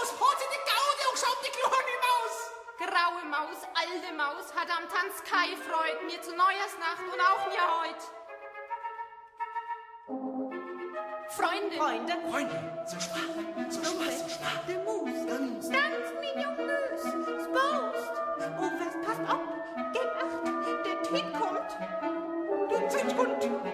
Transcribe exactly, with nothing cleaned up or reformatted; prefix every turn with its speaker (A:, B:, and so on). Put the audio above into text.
A: Maus, hat sie die Gaude und schaut die kleine Maus.
B: Graue Maus, alte Maus, hat am Tanz keine Freude, mir zu Neujahrsnacht und auch mir heut. Freunde,
C: Freunde,
A: Freunde, so schwach, so schwach, so schwach.
C: de Mus,
A: Ganz,
C: ganz Million Mus, Spost. Oh, was, passt auf, gebt acht, der Tiet kommt. Der Tiet kommt.